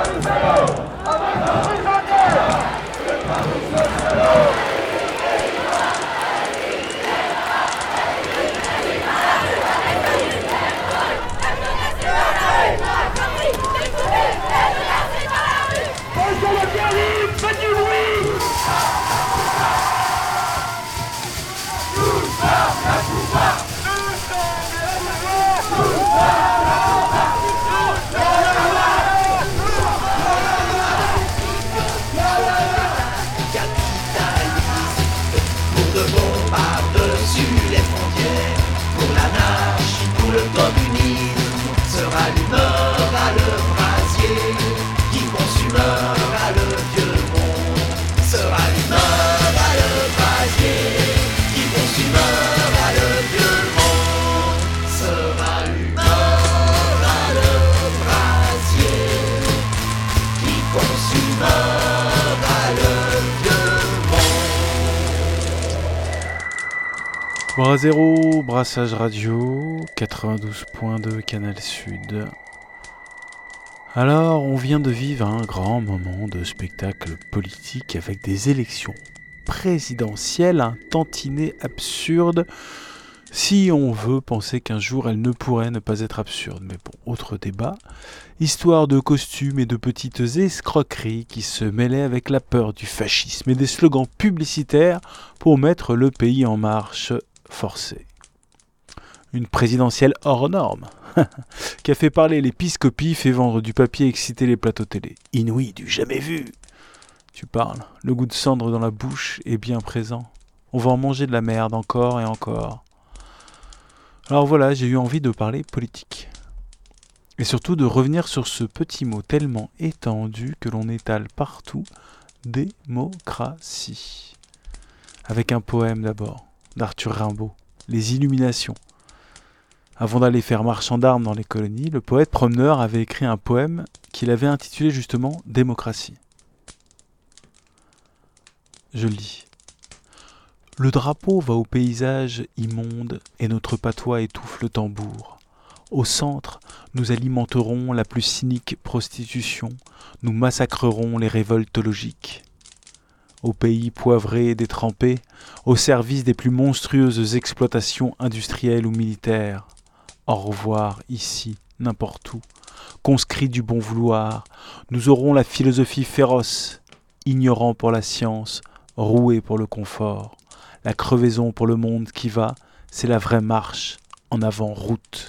Bras Zéro, Brassage Radio, 92.2 Canal Sud. Alors, on vient de vivre un grand moment de spectacle politique avec des élections présidentielles, un tantinet absurde, si on veut penser qu'un jour elles ne pourraient ne pas être absurdes. Mais bon, autre débat. Histoire de costumes et de petites escroqueries qui se mêlaient avec la peur du fascisme et des slogans publicitaires pour mettre le pays en marche forcée. Une présidentielle hors norme, qui a fait parler l'épiscopie, fait vendre du papier et exciter les plateaux télé. Inouï du jamais vu. Tu parles, le goût de cendre dans la bouche est bien présent. On va en manger de la merde encore et encore. Alors voilà, j'ai eu envie de parler politique. Et surtout de revenir sur ce petit mot tellement étendu que l'on étale partout, démocratie. Avec un poème d'abord, d'Arthur Rimbaud, Les Illuminations. Avant d'aller faire marchand d'armes dans les colonies, le poète promeneur avait écrit un poème qu'il avait intitulé justement « Démocratie ». Je lis. Le drapeau va au paysage immonde et notre patois étouffe le tambour. Au centre, nous alimenterons la plus cynique prostitution, nous massacrerons les révoltes logiques. Au pays poivré et détrempé, au service des plus monstrueuses exploitations industrielles ou militaires. Au revoir, ici, n'importe où, conscrits du bon vouloir, nous aurons la philosophie féroce, ignorant pour la science, roué pour le confort. La crevaison pour le monde qui va, c'est la vraie marche, en avant route.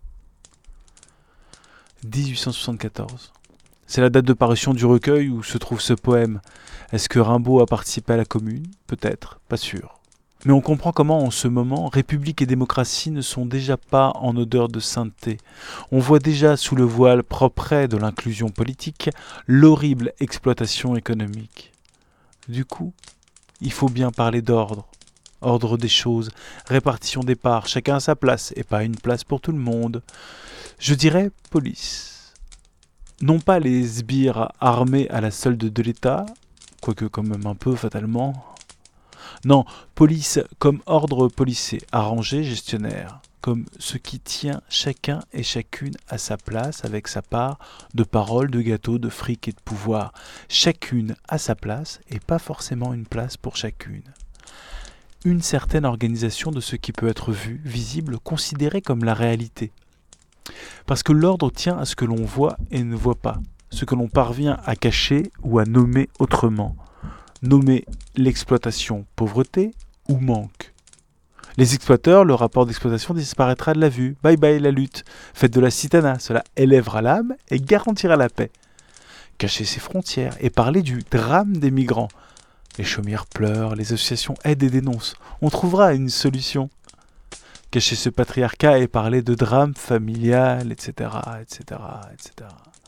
1874. C'est la date de parution du recueil où se trouve ce poème. Est-ce que Rimbaud a participé à la Commune ? Peut-être, pas sûr. Mais on comprend comment, en ce moment, République et démocratie ne sont déjà pas en odeur de sainteté. On voit déjà sous le voile propre de l'inclusion politique l'horrible exploitation économique. Du coup, il faut bien parler d'ordre. Ordre des choses, répartition des parts, chacun à sa place, et pas une place pour tout le monde. Je dirais police. Non pas les sbires armés à la solde de l'État, quoique quand même un peu fatalement. Non, police comme ordre policé, arrangé, gestionnaire, comme ce qui tient chacun et chacune à sa place avec sa part de parole, de gâteau, de fric et de pouvoir. Chacune à sa place et pas forcément une place pour chacune. Une certaine organisation de ce qui peut être vu, visible, considéré comme la réalité. Parce que l'ordre tient à ce que l'on voit et ne voit pas, ce que l'on parvient à cacher ou à nommer autrement. Nommer l'exploitation pauvreté ou manque. Les exploiteurs, le rapport d'exploitation disparaîtra de la vue. Bye bye la lutte. Faites de la citana, cela élèvera l'âme et garantira la paix. Cacher ses frontières et parler du drame des migrants. Les chaumières pleurent, les associations aident et dénoncent. On trouvera une solution. Cacher ce patriarcat et parler de drame familial, etc., etc., etc.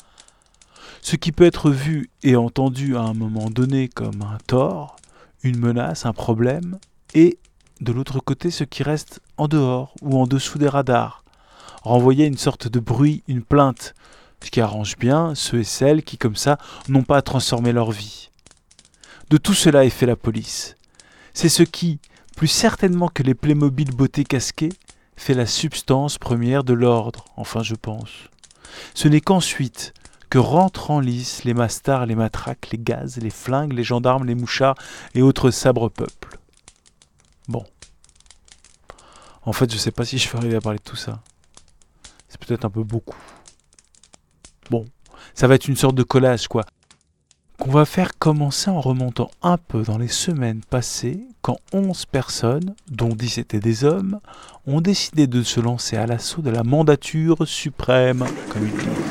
Ce qui peut être vu et entendu à un moment donné comme un tort, une menace, un problème, et de l'autre côté ce qui reste en dehors ou en dessous des radars. Renvoyer une sorte de bruit, une plainte, ce qui arrange bien ceux et celles qui, comme ça, n'ont pas à transformer leur vie. De tout cela est fait la police. C'est ce qui, plus certainement que les Playmobil beauté casqués, fait la substance première de l'ordre, enfin je pense. Ce n'est qu'ensuite que rentrent en lice les mastards, les matraques, les gaz, les flingues, les gendarmes, les mouchards et autres sabres peuples. Bon. En fait, je sais pas si je vais arriver à parler de tout ça. C'est peut-être un peu beaucoup. Bon, ça va être une sorte de collage, quoi. Qu'on va faire commencer en remontant un peu dans les semaines passées, quand 11 personnes, dont 10 étaient des hommes, ont décidé de se lancer à l'assaut de la mandature suprême, comme ils disent.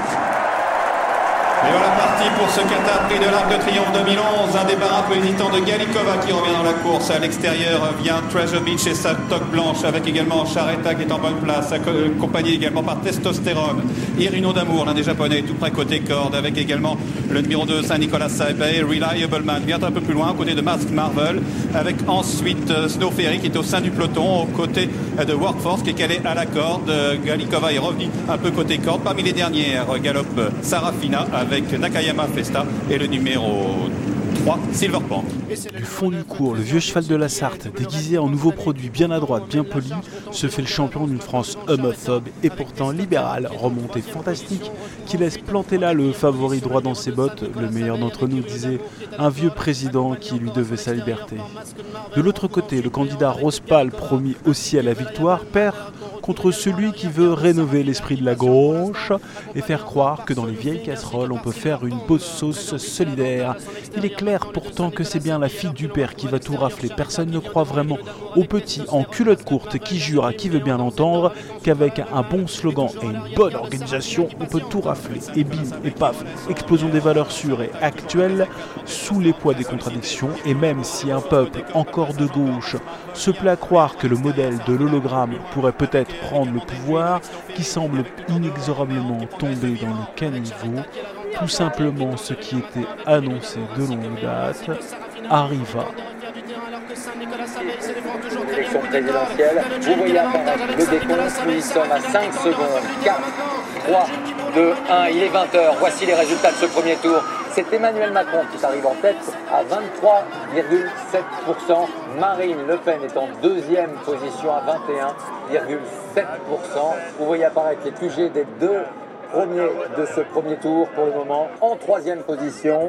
Et voilà parti pour ce Qatar Prix de l'Arc de Triomphe 2011. Un départ un peu hésitant de Galikova qui revient dans la course. À l'extérieur vient Treasure Beach et sa toque blanche, avec également Charetta qui est en bonne place, accompagné également par Testostérone. Irino d'Amour, l'un des Japonais, tout près côté corde, avec également le numéro 2 Saint-Nicolas Saibé. Reliable Man vient un peu plus loin, à côté de Mask Marvel, avec ensuite Snow Ferry qui est au sein du peloton, aux côtés de Workforce qui est calé à la corde. Galikova est revenu un peu côté corde. Parmi les dernières, galope Sarafina avec Nakayama Festa et le numéro 3, Silverpunk. Du fond du cours, le vieux cheval de la Sarthe, déguisé en nouveau produit bien à droite, bien poli, se fait le champion d'une France homophobe et pourtant libérale, remontée fantastique, qui laisse planter là le favori droit dans ses bottes, le meilleur d'entre nous disait, un vieux président qui lui devait sa liberté. De l'autre côté, le candidat rose pâle promis aussi à la victoire perd contre celui qui veut rénover l'esprit de la gauche et faire croire que dans les vieilles casseroles on peut faire une bonne sauce solidaire. Il est clair pourtant que c'est bien la fille du père qui va tout rafler. Personne ne croit vraiment au petit en culotte courte qui jure à qui veut bien l'entendre qu'avec un bon slogan et une bonne organisation on peut tout rafler. Et bim et paf, explosion des valeurs sûres et actuelles sous les poids des contradictions. Et même si un peuple encore de gauche se plaît à croire que le modèle de l'hologramme pourrait peut-être prendre le pouvoir, qui semble inexorablement tomber dans le caniveau, tout simplement ce qui était annoncé de longue date arriva. Élection présidentielle, vous voyez apparaître le décompte, nous y sommes à 5 secondes, 4, 3, 2, 1, il est 20h, voici les résultats de ce premier tour. C'est Emmanuel Macron qui arrive en tête à 23,7%. Marine Le Pen est en deuxième position à 21,7%. Vous voyez apparaître les QG des deux premiers de ce premier tour pour le moment. En troisième position,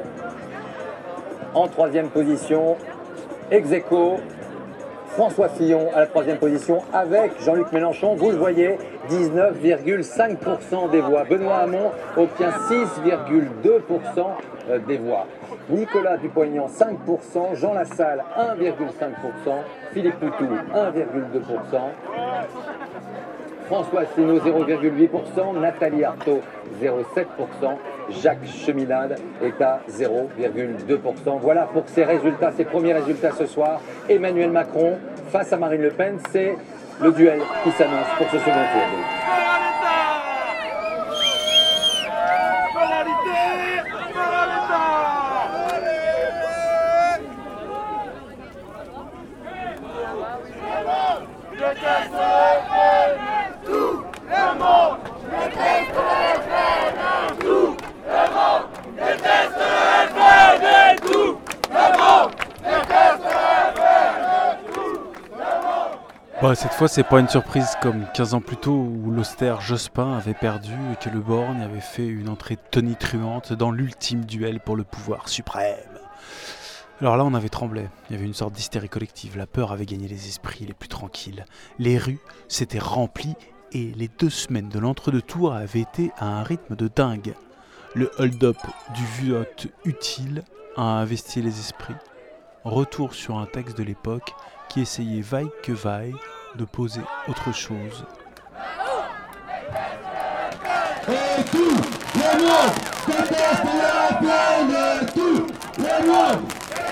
ex-aequo, François Fillon à la troisième position avec Jean-Luc Mélenchon, vous le voyez, 19,5% des voix. Benoît Hamon obtient 6,2% des voix. Nicolas Dupont-Aignan, 5%, Jean Lassalle, 1,5%, Philippe Poutou, 1,2%, François Asselineau, 0,8%, Nathalie Arthaud, 0,7%, Jacques Cheminade est à 0,2%. Voilà pour ces résultats, ces premiers résultats ce soir. Emmanuel Macron face à Marine Le Pen, c'est le duel qui s'annonce pour ce second tour. Cette fois, c'est pas une surprise comme 15 ans plus tôt où l'austère Jospin avait perdu et que le Borgne avait fait une entrée tonitruante dans l'ultime duel pour le pouvoir suprême. Alors là, on avait tremblé. Il y avait une sorte d'hystérie collective. La peur avait gagné les esprits les plus tranquilles. Les rues s'étaient remplies et les 2 semaines de l'entre-deux-tours avaient été à un rythme de dingue. Le hold-up du vote utile a investi les esprits. Retour sur un texte de l'époque qui essayait vaille que vaille de poser autre chose. Et tout le monde déteste la peine, tout le monde.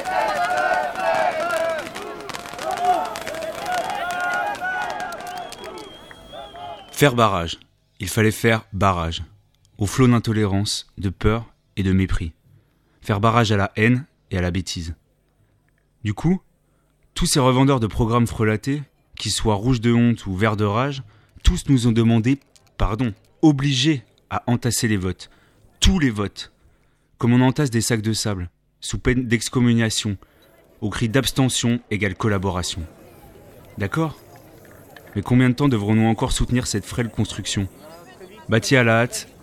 Faire barrage. Il fallait faire barrage. Au flot d'intolérance, de peur et de mépris. Faire barrage à la haine et à la bêtise. Du coup, tous ces revendeurs de programmes frelatés, qu'ils soient rouges de honte ou verts de rage, tous nous ont demandé, obligés à entasser les votes. Tous les votes. Comme on entasse des sacs de sable, sous peine d'excommunication, au cri d'abstention égale collaboration. D'accord ? Mais combien de temps devrons-nous encore soutenir cette frêle construction ? Bâtie à la hâte,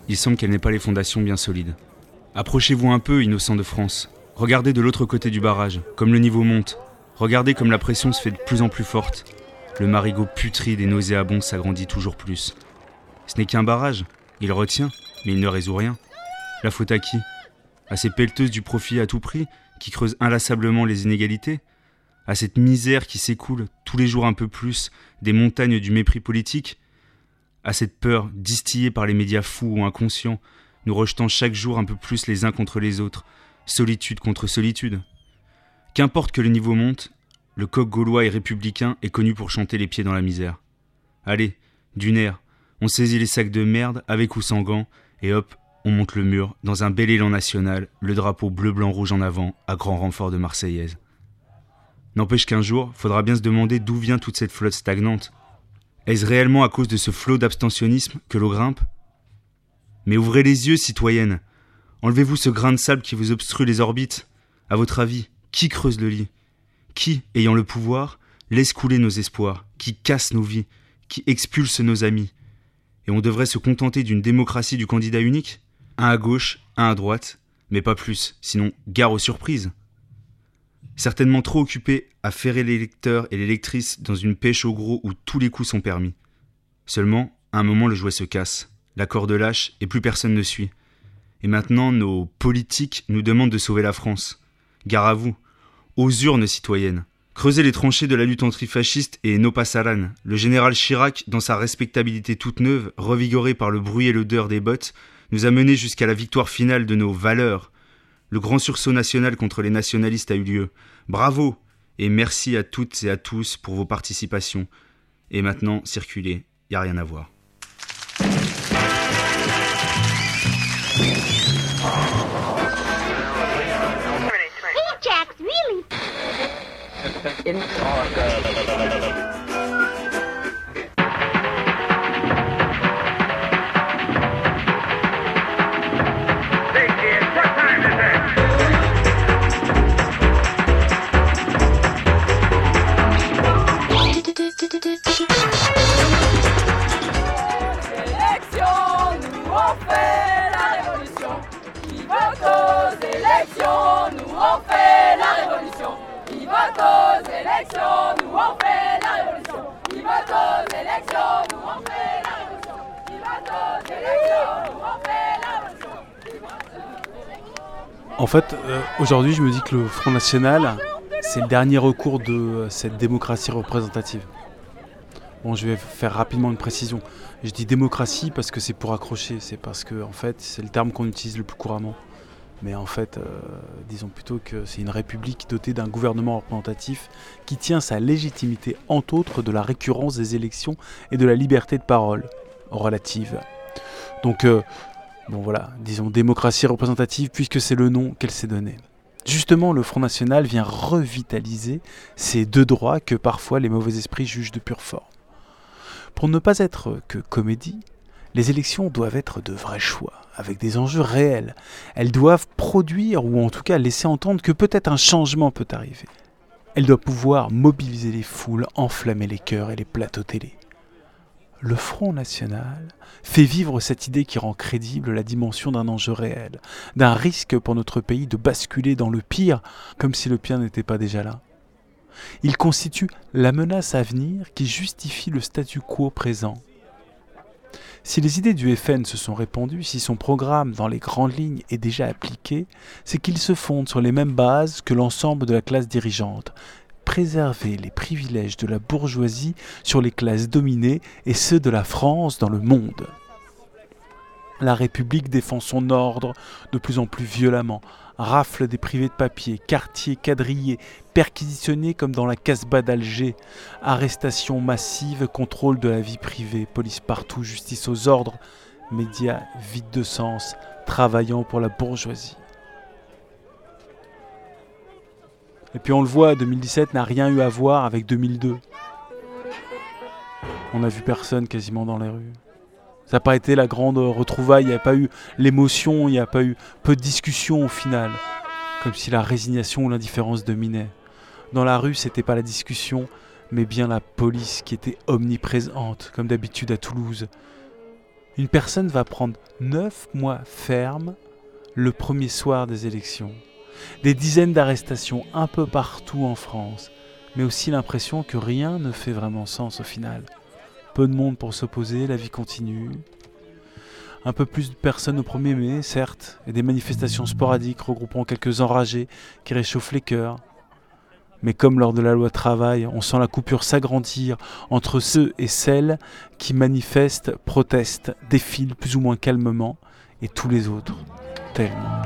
il semble qu'elle n'ait pas les fondations bien solides. Approchez-vous un peu, innocents de France. Regardez de l'autre côté du barrage, comme le niveau monte. Regardez comme la pression se fait de plus en plus forte. Le marigot putride et nauséabond s'agrandit toujours plus. Ce n'est qu'un barrage. Il retient, mais il ne résout rien. La faute à qui ? À ces pelleteuses du profit à tout prix, qui creusent inlassablement les inégalités ? À cette misère qui s'écoule, tous les jours un peu plus, des montagnes du mépris politique ? À cette peur, distillée par les médias fous ou inconscients, nous rejetant chaque jour un peu plus les uns contre les autres, solitude contre solitude ? Qu'importe que le niveau monte, le coq gaulois et républicain est connu pour chanter les pieds dans la misère. Allez, d'une aire, on saisit les sacs de merde, avec ou sans gants, et hop, on monte le mur, dans un bel élan national, le drapeau bleu-blanc-rouge en avant, à grand renfort de Marseillaise. N'empêche qu'un jour, faudra bien se demander d'où vient toute cette flotte stagnante. Est-ce réellement à cause de ce flot d'abstentionnisme que l'eau grimpe ? Mais ouvrez les yeux, citoyennes. Enlevez-vous ce grain de sable qui vous obstrue les orbites. À votre avis, qui creuse le lit ? Qui, ayant le pouvoir, laisse couler nos espoirs, qui casse nos vies, qui expulse nos amis ? Et on devrait se contenter d'une démocratie du candidat unique ? Un à gauche, un à droite, mais pas plus, sinon gare aux surprises. Certainement trop occupé à ferrer les lecteurs et les lectrices dans une pêche au gros où tous les coups sont permis. Seulement, à un moment le jouet se casse, la corde lâche et plus personne ne suit. Et maintenant, nos politiques nous demandent de sauver la France. Gare à vous, aux urnes citoyennes. Creusez les tranchées de la lutte antifasciste et no pasaran. Le général Chirac, dans sa respectabilité toute neuve, revigoré par le bruit et l'odeur des bottes, nous a menés jusqu'à la victoire finale de nos valeurs. Le grand sursaut national contre les nationalistes a eu lieu. Bravo et merci à toutes et à tous pour vos participations. Et maintenant, circulez, y a rien à voir. Jack's really... En fait, aujourd'hui, je me dis que le Front National, c'est le dernier recours de cette démocratie représentative. Bon, je vais faire rapidement une précision. Je dis démocratie parce que c'est pour accrocher, c'est parce que, en fait, c'est le terme qu'on utilise le plus couramment. Mais en fait, disons plutôt que c'est une république dotée d'un gouvernement représentatif qui tient sa légitimité, entre autres, de la récurrence des élections et de la liberté de parole relative. Donc, bon voilà, disons démocratie représentative puisque c'est le nom qu'elle s'est donné. Justement, le Front National vient revitaliser ces deux droits que parfois les mauvais esprits jugent de pure forme. Pour ne pas être que comédie, les élections doivent être de vrais choix, avec des enjeux réels. Elles doivent produire, ou en tout cas laisser entendre que peut-être un changement peut arriver. Elles doivent pouvoir mobiliser les foules, enflammer les cœurs et les plateaux télé. Le Front National fait vivre cette idée qui rend crédible la dimension d'un enjeu réel, d'un risque pour notre pays de basculer dans le pire, comme si le pire n'était pas déjà là. Il constitue la menace à venir qui justifie le statu quo présent. Si les idées du FN se sont répandues, si son programme dans les grandes lignes est déjà appliqué, c'est qu'il se fonde sur les mêmes bases que l'ensemble de la classe dirigeante. Préserver les privilèges de la bourgeoisie sur les classes dominées et ceux de la France dans le monde. La République défend son ordre de plus en plus violemment, rafle des privés de papier, quartiers quadrillés, perquisitionnés comme dans la Casbah d'Alger, arrestations massives, contrôle de la vie privée, police partout, justice aux ordres, médias vides de sens, travaillant pour la bourgeoisie. Et puis on le voit, 2017 n'a rien eu à voir avec 2002. On n'a vu personne quasiment dans les rues. Ça n'a pas été la grande retrouvaille, il n'y a pas eu l'émotion, il n'y a pas eu peu de discussion au final. Comme si la résignation ou l'indifférence dominait. Dans la rue, c'était pas la discussion, mais bien la police qui était omniprésente, comme d'habitude à Toulouse. Une personne va prendre 9 mois ferme le premier soir des élections. Des dizaines d'arrestations un peu partout en France, mais aussi l'impression que rien ne fait vraiment sens au final. Peu de monde pour s'opposer, la vie continue. Un peu plus de personnes au 1er mai, certes, et des manifestations sporadiques regroupant quelques enragés qui réchauffent les cœurs. Mais comme lors de la loi travail, on sent la coupure s'agrandir entre ceux et celles qui manifestent, protestent, défilent plus ou moins calmement, et tous les autres, tellement.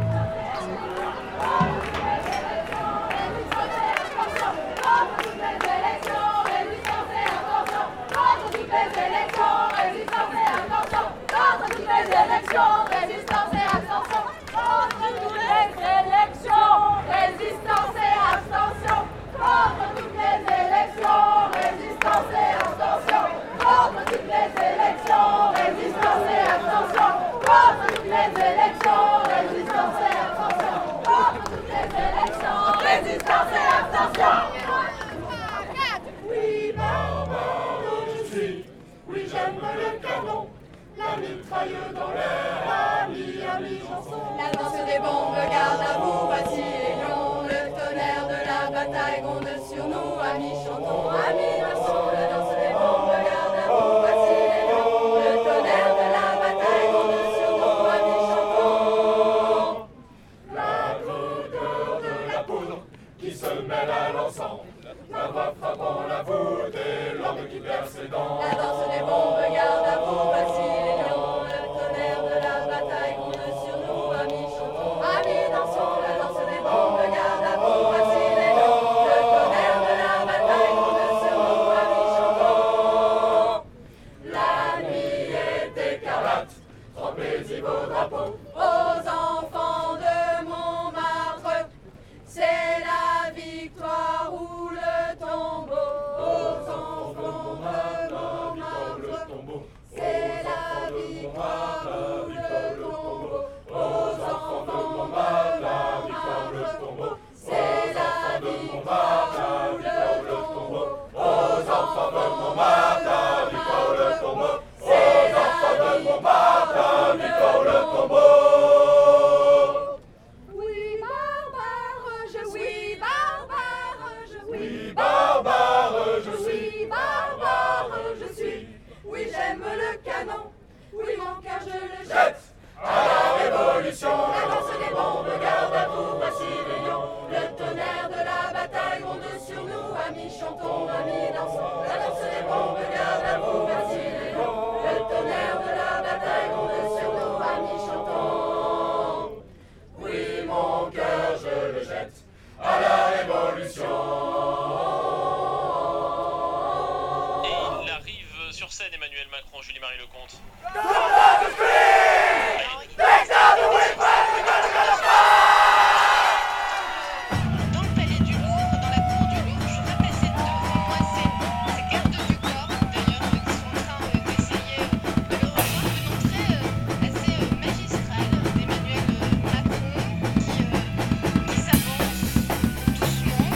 La danse des bombes garde à vous, voici les lions. Le tonnerre de la bataille gronde sur nous. Amis chantons, amis dansons. La danse des bombes garde à vous, voici les lions. Le tonnerre de la bataille gronde sur nous. Amis chantons. La couleur de la poudre qui se mêle à l'encens. La voix frappant la voûte et l'orgue qui perce ses dents. La danse des bombes garde à vous, voici les lions. Le tonnerre de la bataille gronde sur nous. Amis chantons, amis dansons. La danse des bombes garde à vous, voici les lions. Le tonnerre de la bataille gronde sur nous. Amis chantons. La nuit est écarlate, trempez-y vos drapeaux. Aux enfants de Montmartre, c'est la victoire ou le tombeau. Aux enfants de Montmartre, c'est la victoire ou le tombeau. Aux enfants de Montmartre, c'est la victoire ou le tombeau. Aux enfants de Montmartre, victoire ou le tombeau. Aux enfants de Montmartre, victoire ou le tombeau. Oui, barbare, je suis barbare, je suis barbare, je suis barbare, je suis. Oui, j'aime le canon, oui, mon cœur je le jette à la révolution. La danse des bombes garde à vous, voici les lions. Le tonnerre de la bataille gronde sur nous. Amis chantons, amis dansons. La danse des bombes garde à vous, voici les lions. Le tonnerre de la bataille gronde sur nous. Amis chantons. Oui, mon cœur je le jette à la révolution. Et il arrive sur scène Emmanuel Macron, Julie-Marie Lecomte. Dans le palais du Louvre, dans la cour du Louvre, je vois passer devant moi ces gardes du corps, d'ailleurs, qui sont en train d'essayer de le rejoindre. Une entrée assez magistrale d'Emmanuel Macron qui s'avance doucement.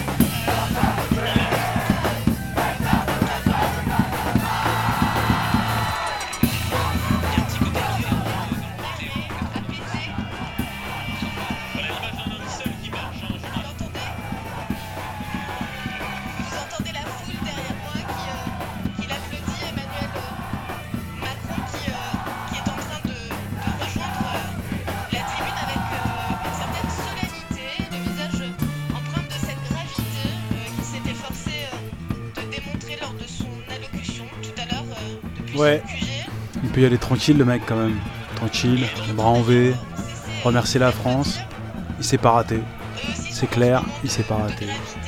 Vous entendez la foule derrière moi qui l'applaudit, Emmanuel Macron qui est en train de rejoindre la tribune avec une certaine solennité, le visage empreint de cette gravité qu'il s'est efforcé de démontrer lors de son allocution tout à l'heure depuis Ouais. son QG. Il peut y aller tranquille le mec quand même. Tranquille, les bras en V, remercier la France. Il s'est pas raté. C'est clair, il s'est pas raté.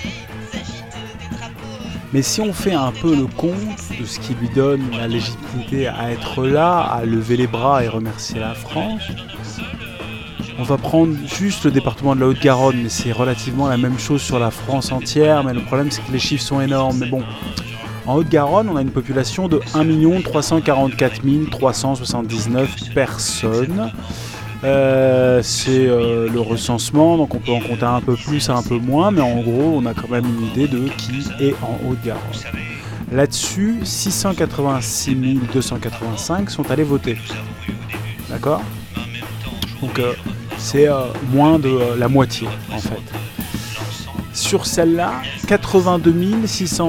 Mais si on fait un peu le compte de ce qui lui donne la légitimité à être là, à lever les bras et remercier la France, on va prendre juste le département de la Haute-Garonne, mais c'est relativement la même chose sur la France entière, mais le problème c'est que les chiffres sont énormes. Mais bon, en Haute-Garonne, on a une population de 1 344 379 personnes. C'est le recensement, donc on peut en compter un peu plus, un peu moins, mais en gros, on a quand même une idée de qui est en Haute-Garonne. Là-dessus, 686 285 sont allés voter. D'accord ? Donc c'est moins de la moitié en fait. Sur celle-là, 82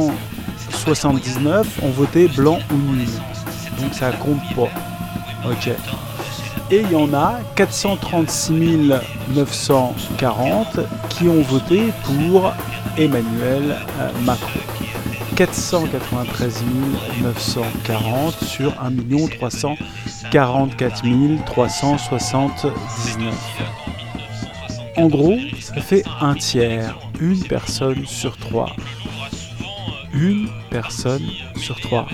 679 ont voté blanc ou nul. Donc ça compte pas. Ok. Et il y en a 436 940 qui ont voté pour Emmanuel Macron. 493 940 sur 1 344 379. En gros, ça fait un tiers, une personne sur trois. Une personne sur trois.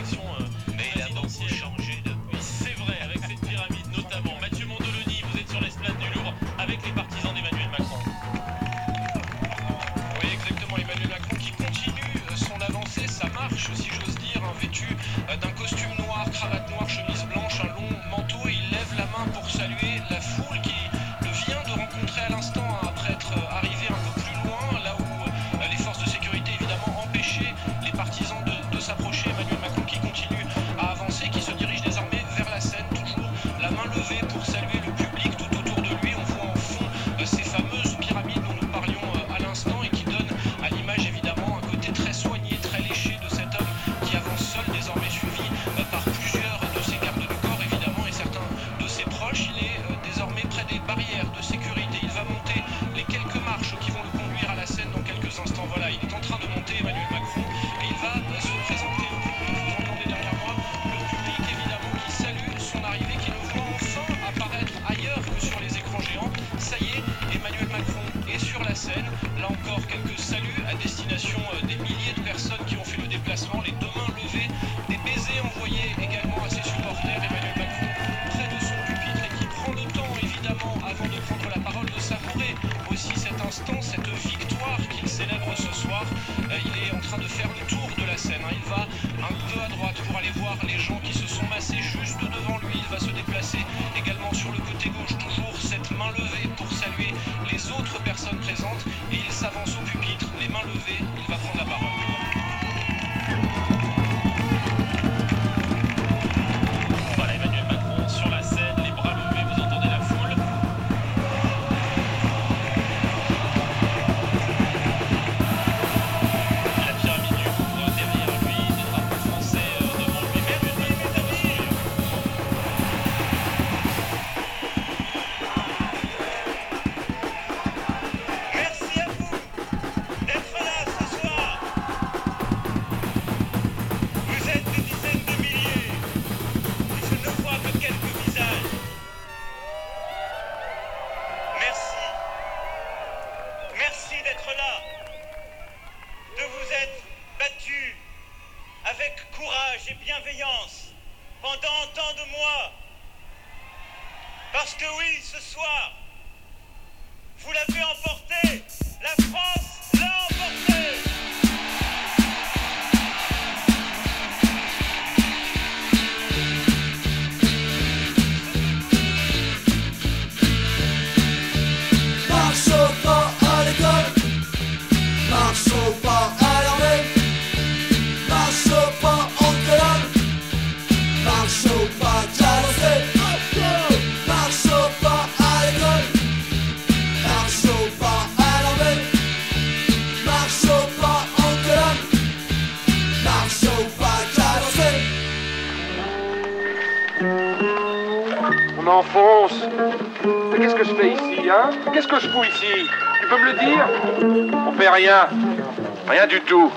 m'enfonce. Mais qu'est-ce que je fais ici, hein? Qu'est-ce que je fous ici? Tu peux me le dire? On fait rien. Rien du tout.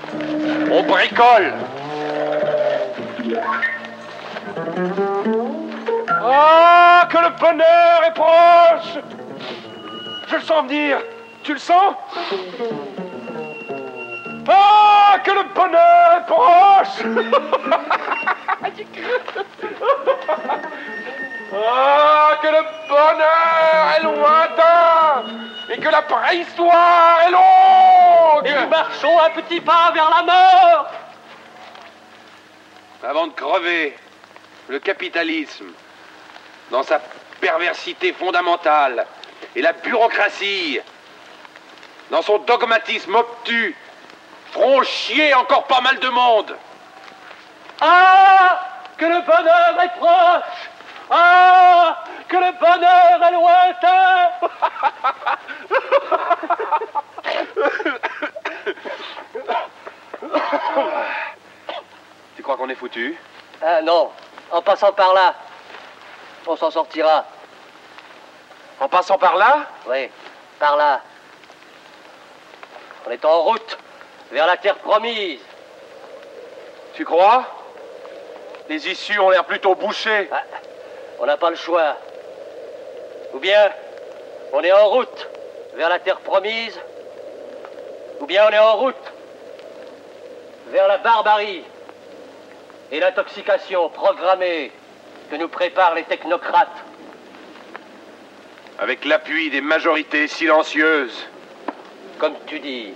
On bricole. Ah, que le bonheur est proche! Je le sens venir. Tu le sens? Ah, que le bonheur est proche! Ah, que le bonheur est lointain et que la préhistoire est longue! Et nous marchons un petit pas vers la mort! Avant de crever, le capitalisme, dans sa perversité fondamentale, et la bureaucratie, dans son dogmatisme obtus, feront chier encore pas mal de monde. Ah, que le bonheur est proche. Ah, que le bonheur est lointain. Tu crois qu'on est foutu? Ah non, en passant par là, on s'en sortira. En passant par là? Oui, par là. On est en route vers la terre promise. Tu crois? Les issues ont l'air plutôt bouchées. Ah, on n'a pas le choix. Ou bien on est en route vers la terre promise, ou bien on est en route vers la barbarie et l'intoxication programmée que nous préparent les technocrates. Avec l'appui des majorités silencieuses. Comme tu dis.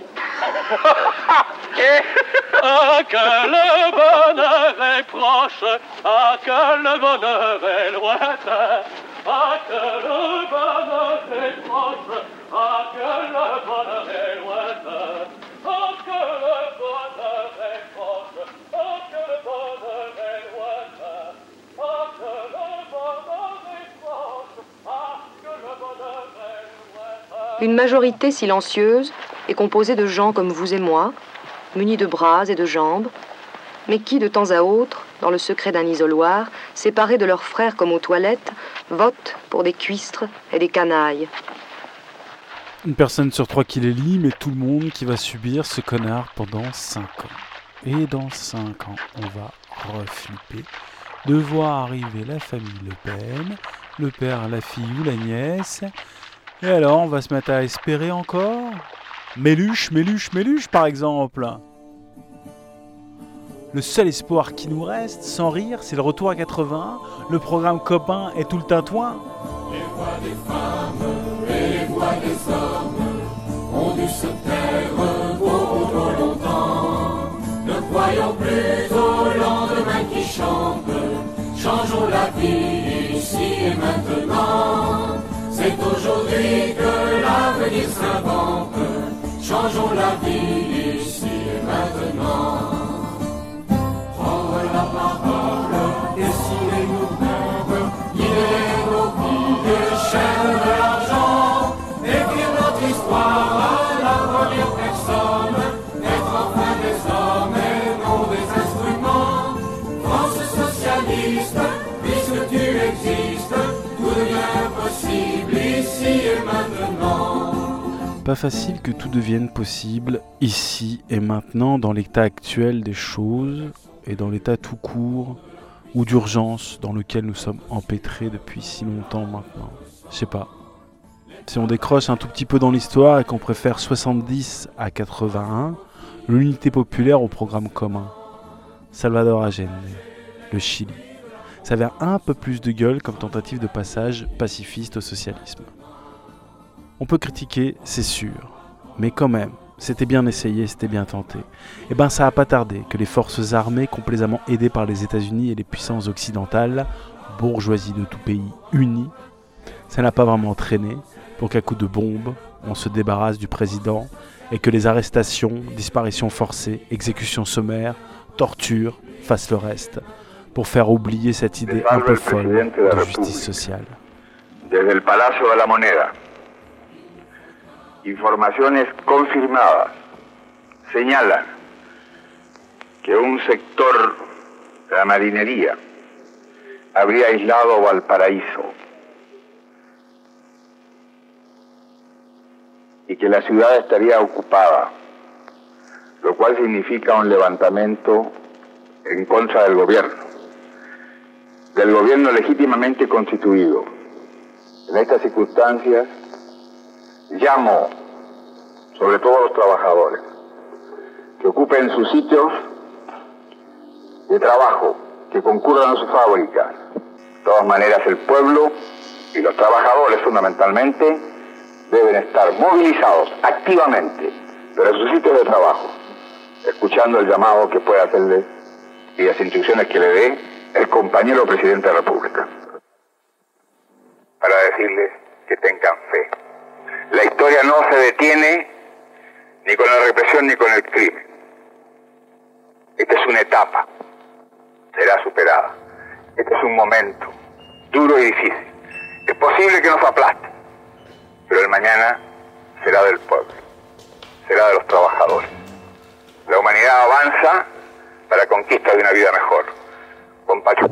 Ah, que le bonheur est proche, ah, que le bonheur est lointain, ah, que le bonheur est proche, ah, que le bonheur est lointain, ah, que le bonheur est proche, ah, que le bonheur est lointain, ah, que le bonheur est proche, ah, que le bonheur est lointain. Une majorité silencieuse est composée de gens comme vous et moi, munis de bras et de jambes, mais qui, de temps à autre, dans le secret d'un isoloir, séparés de leurs frères comme aux toilettes, votent pour des cuistres et des canailles. Une personne sur 3 qui les lit, mais tout le monde qui va subir ce connard pendant 5 ans. Et dans 5 ans, on va reflipper de voir arriver la famille Le Pen, le père, la fille ou la nièce. Et alors, on va se mettre à espérer encore ? Méluche, Méluche, Méluche, par exemple. Le seul espoir qui nous reste, sans rire, c'est le retour à 80. Le programme Copain est tout le tintouin. Les voix des femmes et les voix des hommes ont dû se taire pour trop longtemps. Ne croyons plus au lendemain qui chante. Changeons la vie ici et maintenant. C'est aujourd'hui que l'avenir s'invente. Changeons la vie ici et maintenant. Prendre la parole, décider nous-mêmes, guider nos vies des chaînes de l'argent, écrire notre histoire à la première personne, être enfin des hommes et non des instruments. France socialiste, puisque tu existes, tout devient possible ici et maintenant. Pas facile que tout devienne possible ici et maintenant dans l'état actuel des choses et dans l'état tout court ou d'urgence dans lequel nous sommes empêtrés depuis si longtemps maintenant. Je sais pas. Si on décroche un tout petit peu dans l'histoire et qu'on préfère 70 à 81, l'unité populaire au programme commun. Salvador Allende, le Chili. Ça avait un peu plus de gueule comme tentative de passage pacifiste au socialisme. On peut critiquer, c'est sûr, mais quand même, c'était bien essayé, c'était bien tenté. Et ben ça a pas tardé que les forces armées, complaisamment aidées par les États-Unis et les puissances occidentales, bourgeoisie de tout pays unie, ça n'a pas vraiment traîné pour qu'à coup de bombe, on se débarrasse du président et que les arrestations, disparitions forcées, exécutions sommaires, tortures fassent le reste, pour faire oublier cette idée un peu folle de justice sociale. Desde el Palacio de la Moneda, informaciones confirmadas señalan que un sector de la marinería habría aislado Valparaíso y que la ciudad estaría ocupada, lo cual significa un levantamiento en contra del gobierno legítimamente constituido. En estas circunstancias, llamo, sobre todo a los trabajadores, que ocupen sus sitios de trabajo, que concurran a sus fábricas. De todas maneras, el pueblo y los trabajadores, fundamentalmente, deben estar movilizados activamente, pero en sus sitios de trabajo, escuchando el llamado que puede hacerles y las instrucciones que le dé el compañero presidente de la República, para decirles que tengan fe. La historia no se detiene ni con la represión ni con el crimen. Esta es una etapa, será superada. Este es un momento duro y difícil. Es posible que nos aplaste, pero el mañana será del pueblo, será de los trabajadores. La humanidad avanza para la conquista de una vida mejor. Con Pacho.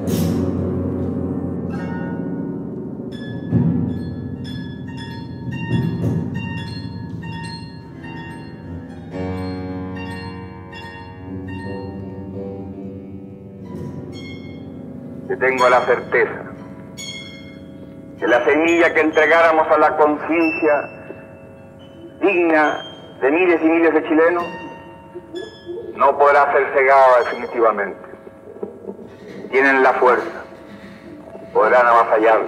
Que tengo la certeza que la semilla que entregáramos a la conciencia digna de miles y miles de chilenos no podrá ser cegada definitivamente. Tienen la fuerza, podrán avasallarlo,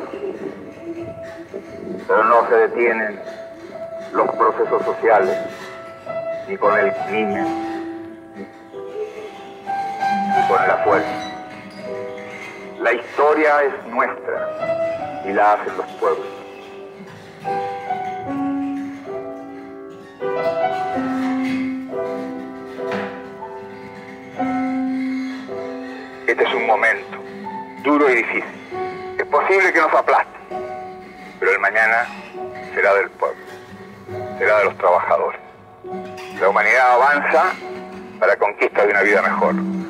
pero no se detienen los procesos sociales, ni con el crimen, ni con la fuerza. La historia es nuestra y la hacen los pueblos. Este es un momento duro y difícil. Es posible que nos aplaste, pero el mañana será del pueblo, será de los trabajadores. La humanidad avanza para la conquista de una vida mejor.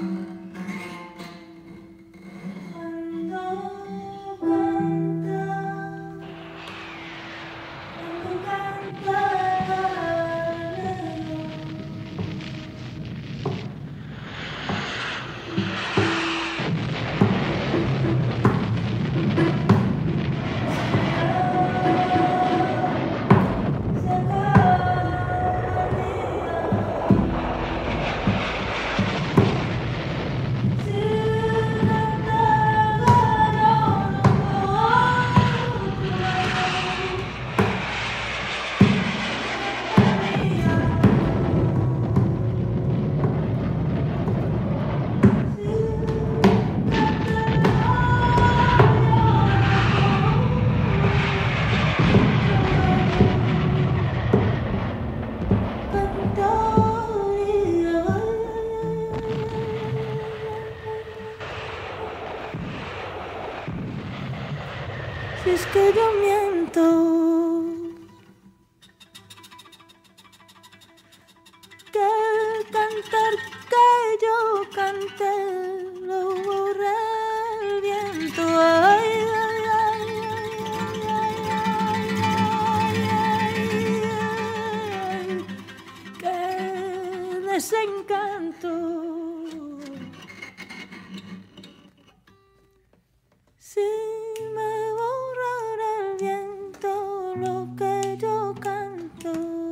Si es que yo miento, que cantar que yo cante lo borra el viento. Ay, ay, ay, ay, ay, ay, qué desencanto. Si me borrara el viento lo que yo canto,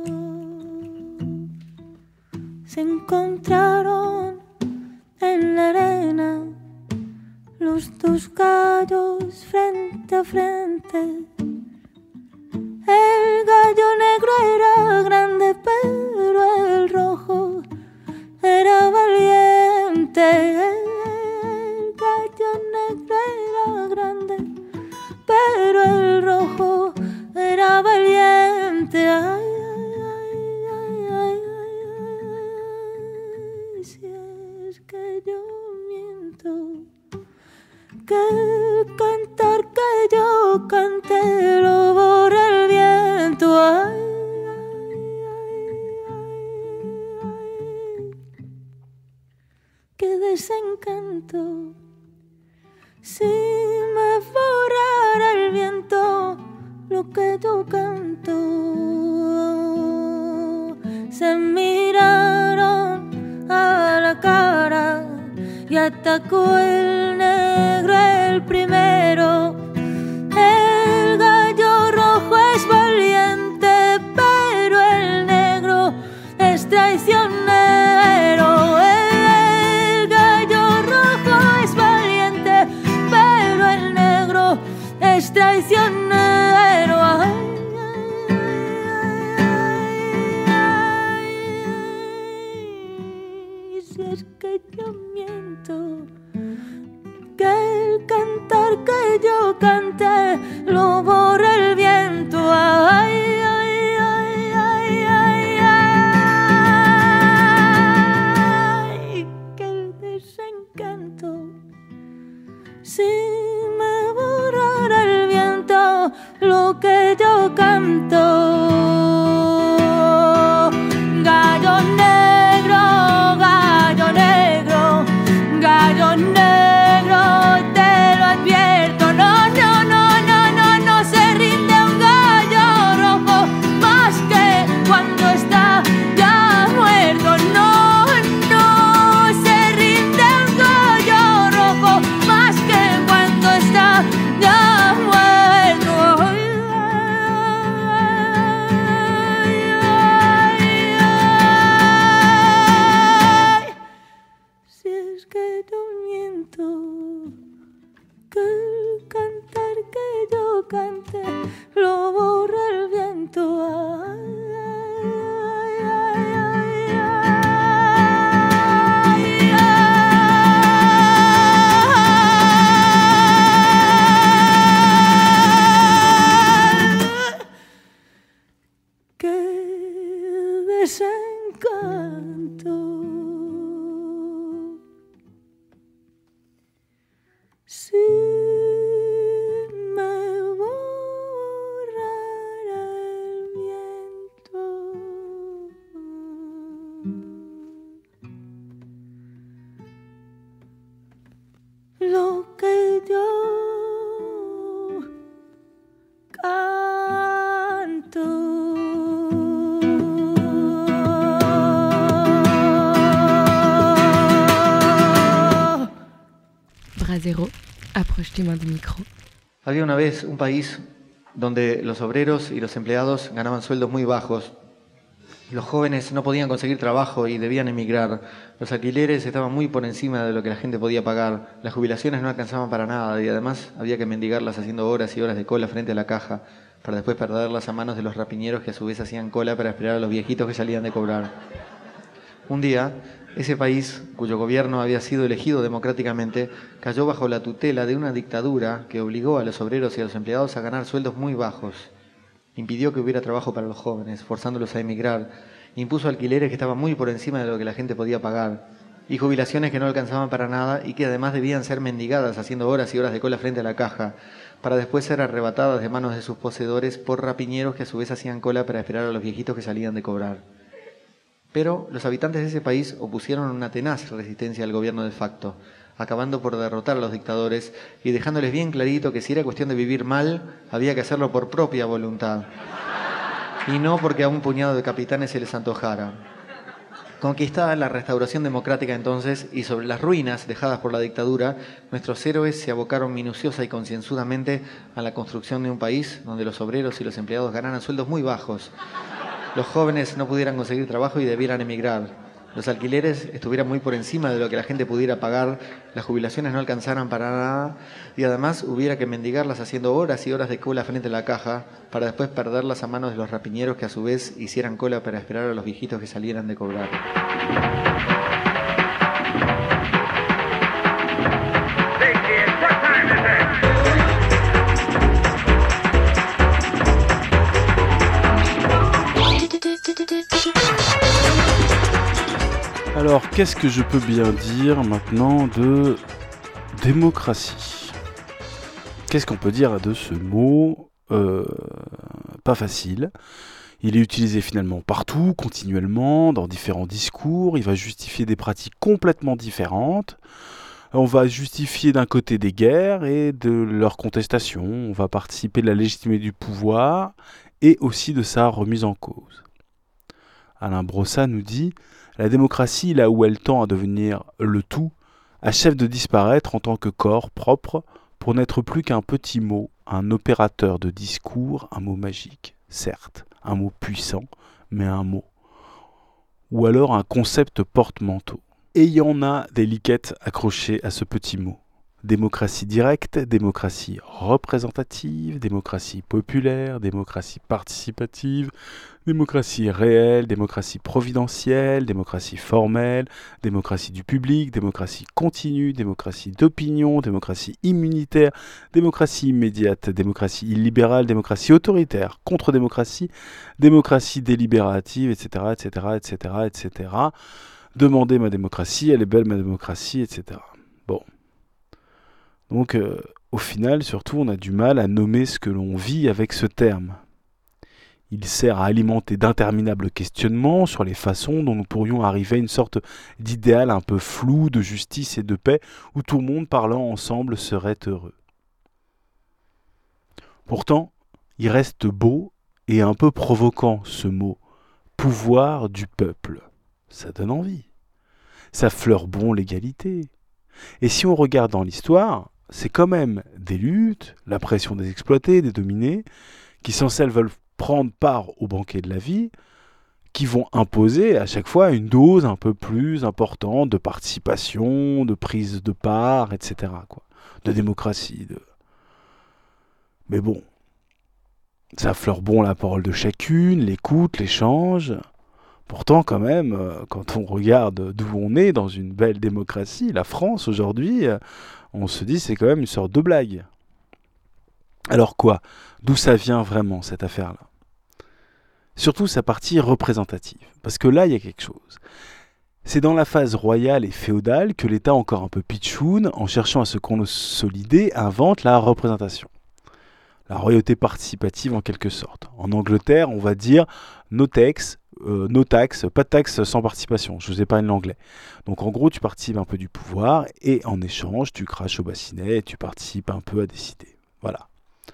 se encontraron en la arena los dos gallos frente a frente. El gallo negro era grande, pero el rojo era valiente. El gallo negro era grande, pero el rojo era valiente. Ay, ay, ay, ay, ay, ay, si es que yo miento, que cantar que yo cante lo borra el viento. Ay, qué desencanto. Si me borrara el viento lo que yo canto. Se miraron a la cara y atacó el negro el primero. El gallo rojo es valiente, pero el negro es traicionero. El gallo rojo es valiente, pero el negro es traicionero. Ay, ay, ay, si es que yo miento, desencanto. Si me borrara el viento, lo que yo canto. Brasero, approche-toi du micro. Había una vez un país donde los obreros y los empleados ganaban sueldos muy bajos. Los jóvenes no podían conseguir trabajo y debían emigrar. Los alquileres estaban muy por encima de lo que la gente podía pagar. Las jubilaciones no alcanzaban para nada y además había que mendigarlas haciendo horas y horas de cola frente a la caja para después perderlas a manos de los rapiñeros que a su vez hacían cola para esperar a los viejitos que salían de cobrar. Un día, ese país, cuyo gobierno había sido elegido democráticamente, cayó bajo la tutela de una dictadura que obligó a los obreros y a los empleados a ganar sueldos muy bajos. Impidió que hubiera trabajo para los jóvenes, forzándolos a emigrar. Impuso alquileres que estaban muy por encima de lo que la gente podía pagar. Y jubilaciones que no alcanzaban para nada y que además debían ser mendigadas haciendo horas y horas de cola frente a la caja, para después ser arrebatadas de manos de sus poseedores por rapiñeros que a su vez hacían cola para esperar a los viejitos que salían de cobrar. Pero los habitantes de ese país opusieron una tenaz resistencia al gobierno de facto, acabando por derrotar a los dictadores y dejándoles bien clarito que si era cuestión de vivir mal, había que hacerlo por propia voluntad, y no porque a un puñado de capitanes se les antojara. Conquistada la restauración democrática entonces, y sobre las ruinas dejadas por la dictadura, nuestros héroes se abocaron minuciosa y concienzudamente a la construcción de un país donde los obreros y los empleados ganaran sueldos muy bajos, los jóvenes no pudieran conseguir trabajo y debieran emigrar, los alquileres estuvieran muy por encima de lo que la gente pudiera pagar, las jubilaciones no alcanzaran para nada y además hubiera que mendigarlas haciendo horas y horas de cola frente a la caja para después perderlas a manos de los rapiñeros que a su vez hicieran cola para esperar a los viejitos que salieran de cobrar. Alors, qu'est-ce que je peux bien dire maintenant de démocratie ? Qu'est-ce qu'on peut dire de ce mot ? Pas facile. Il est utilisé finalement partout, continuellement, dans différents discours. Il va justifier des pratiques complètement différentes. On va justifier d'un côté des guerres et de leur contestation. On va participer de la légitimité du pouvoir et aussi de sa remise en cause. Alain Brossat nous dit « La démocratie, là où elle tend à devenir le tout, achève de disparaître en tant que corps propre pour n'être plus qu'un petit mot, un opérateur de discours, un mot magique, certes, un mot puissant, mais un mot. Ou alors un concept porte-manteau. Et il y en a des liquettes accrochées à ce petit mot. Démocratie directe, démocratie représentative, démocratie populaire, démocratie participative, démocratie réelle, démocratie providentielle, démocratie formelle, démocratie du public, démocratie continue, démocratie d'opinion, démocratie immunitaire, démocratie immédiate, démocratie illibérale, démocratie autoritaire, contre-démocratie, démocratie délibérative, etc., etc., etc., etc. Demandez ma démocratie, elle est belle ma démocratie, etc. Bon. Donc, au final, surtout, on a du mal à nommer ce que l'on vit avec ce terme. Il sert à alimenter d'interminables questionnements sur les façons dont nous pourrions arriver à une sorte d'idéal un peu flou de justice et de paix où tout le monde parlant ensemble serait heureux. Pourtant, il reste beau et un peu provoquant ce mot « pouvoir du peuple ». Ça donne envie. Ça fleure bon l'égalité. Et si on regarde dans l'histoire, c'est quand même des luttes, la pression des exploités, des dominés, qui sans celle veulent prendre part au banquet de la vie, qui vont imposer à chaque fois une dose un peu plus importante de participation, de prise de part, etc., quoi, de démocratie. Mais bon, ça fleure bon la parole de chacune, l'écoute, l'échange. Pourtant, quand même, quand on regarde d'où on est dans une belle démocratie, la France aujourd'hui, on se dit c'est quand même une sorte de blague. Alors quoi ? D'où ça vient vraiment cette affaire-là ? Surtout sa partie représentative, parce que là, il y a quelque chose. C'est dans la phase royale et féodale que l'État, encore un peu pitchoun, en cherchant à se consolider, invente la représentation. La royauté participative en quelque sorte. En Angleterre, on va dire no tax, pas de taxe sans participation. Je vous épargne l'anglais. Donc en gros, tu participes un peu du pouvoir et en échange, tu craches au bassinet et tu participes un peu à décider. Voilà.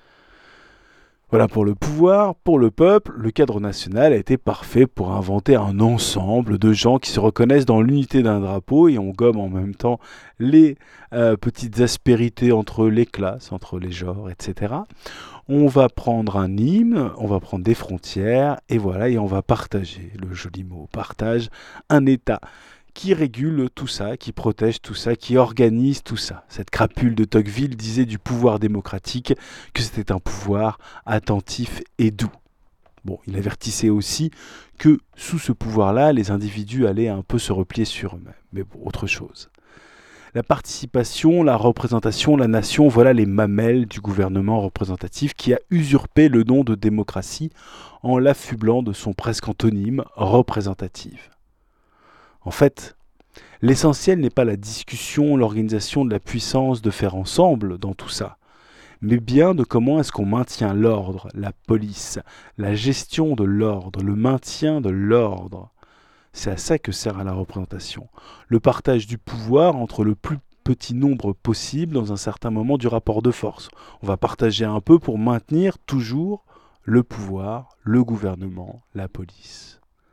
Voilà pour le pouvoir. Pour le peuple, le cadre national a été parfait pour inventer un ensemble de gens qui se reconnaissent dans l'unité d'un drapeau et on gomme en même temps les petites aspérités entre les classes, entre les genres, etc. On va prendre un hymne, on va prendre des frontières et voilà, et on va partager, le joli mot, partage, un État qui régule tout ça, qui protège tout ça, qui organise tout ça. Cette crapule de Tocqueville disait du pouvoir démocratique que c'était un pouvoir attentif et doux. Bon, il avertissait aussi que sous ce pouvoir-là, les individus allaient un peu se replier sur eux-mêmes. Mais bon, autre chose. La participation, la représentation, la nation, voilà les mamelles du gouvernement représentatif qui a usurpé le nom de démocratie en l'affublant de son presque antonyme représentative. En fait, l'essentiel n'est pas la discussion, l'organisation de la puissance de faire ensemble dans tout ça, mais bien de comment est-ce qu'on maintient l'ordre, la police, la gestion de l'ordre, le maintien de l'ordre. C'est à ça que sert la représentation. Le partage du pouvoir entre le plus petit nombre possible dans un certain moment du rapport de force. On va partager un peu pour maintenir toujours le pouvoir, le gouvernement, la police.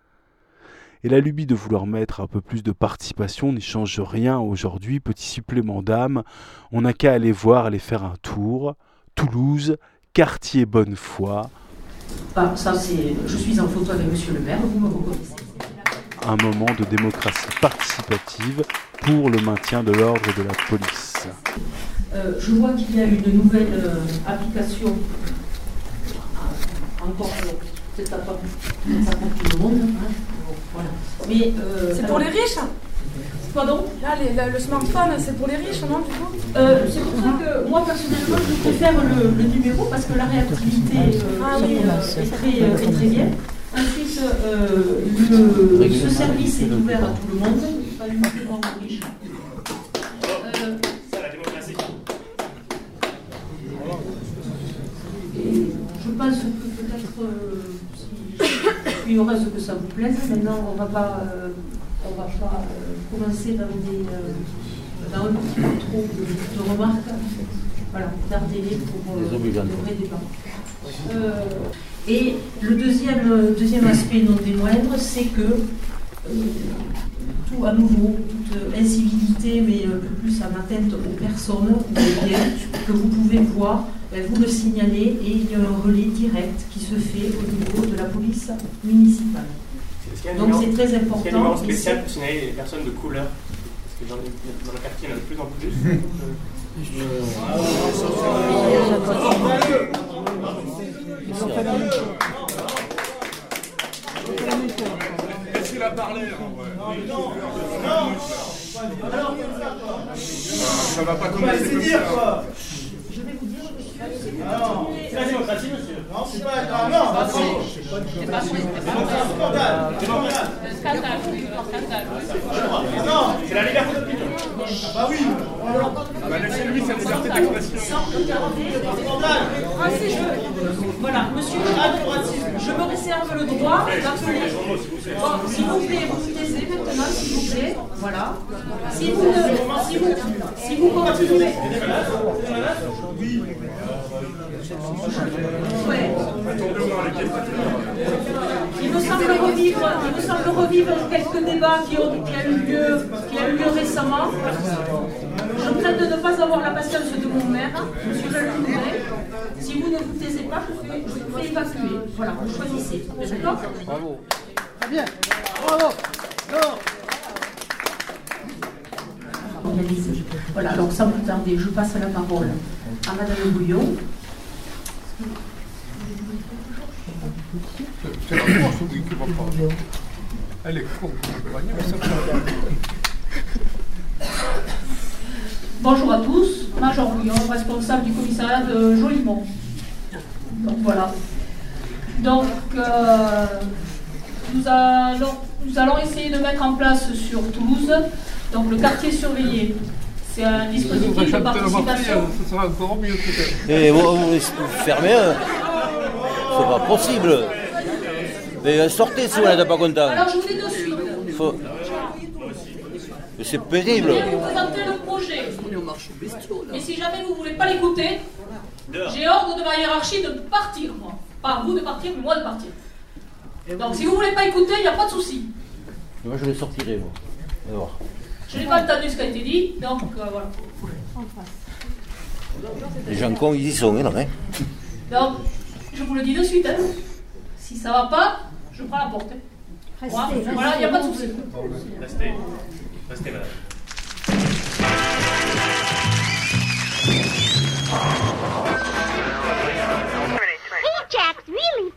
Et la lubie de vouloir mettre un peu plus de participation n'y change rien aujourd'hui. Petit supplément d'âme, on n'a qu'à aller voir, aller faire un tour. Toulouse, quartier Bonnefoy. Ah, ça c'est. Je suis en photo avec Monsieur le maire, vous me reconnaissez. Un moment de démocratie participative pour le maintien de l'ordre et de la police. Je vois qu'il y a une nouvelle application. Encore, peut-être pas tout le monde. Hein. Voilà. Mais, c'est pour les riches. Pardon ? Là, le smartphone, c'est pour les riches, non, du coup c'est pour ça que moi, personnellement, je préfère le numéro parce que la réactivité est très bien. Ensuite, ce service est ouvert à tout le monde, pas uniquement aux riches. C'est la démocratie. Et je pense que peut-être, je suis heureuse que ça vous plaise. Maintenant, on va pas commencer dans un petit peu trop de remarques. Voilà, gardez-les pour le vrai débat. Et le deuxième aspect non des moindres, c'est que tout à nouveau, toute incivilité, mais un peu plus en atteinte aux personnes ou aux biens que vous pouvez voir, vous le signalez et il y a un relais direct qui se fait au niveau de la police municipale. Donc c'est très important. Est-ce qu'il y a un numéro spécial pour signaler les personnes de couleur? Parce que dans le quartier, il y en a de plus en plus. Qu'est-ce qu'il a parlé ça va pas commencer comme ça. Je vais vous dire c'est la démocratie, monsieur. Non, c'est pas. C'est pas scandale. Non, c'est la liberté d'opinion. Bah oui. Laissez-lui sa liberté d'expression. Voilà, monsieur, je me réserve le droit d'appeler. Bon, s'il vous plaît, vous vous taisez maintenant, s'il vous plaît. Voilà. Si vous continuez. Ouais. Il me semble revivre quelques débats qui ont eu lieu récemment. Je crains de ne pas avoir la patience de mon maire, monsieur Jallouret. Si vous ne vous taisez pas, je vous fais évacuer. Voilà, vous choisissez. D'accord ? Bravo. Très bien. Bravo. Voilà, alors sans plus tarder, je passe la parole à Madame Bouillon. C'est la France, oui, qui va pas. Elle est con. Bonjour à tous, Major Bouillon, responsable du commissariat de Jolimont. Donc voilà. Donc, nous allons essayer de mettre en place sur Toulouse donc, le quartier surveillé. C'est un dispositif de participation. Ça sera encore mieux peut-être. Et vous fermez, c'est pas possible. Mais sortez si vous n'êtes pas content. Alors je vous dis de suite. C'est pénible. Je vais vous présenter le projet. Mais si jamais vous ne voulez pas l'écouter, j'ai ordre de ma hiérarchie de partir, moi. Pas vous de partir, mais moi de partir. Donc si vous ne voulez pas écouter, il n'y a pas de souci. Moi je le sortirai, moi. Alors. Je n'ai pas entendu ce qui a été dit, donc voilà. Les gens cons, ils y sont, non, hein. Donc, je vous le dis de suite, hein. Si ça ne va pas, je prends la porte. Voilà, il n'y a pas de souci. Restez, madame. Jack, really?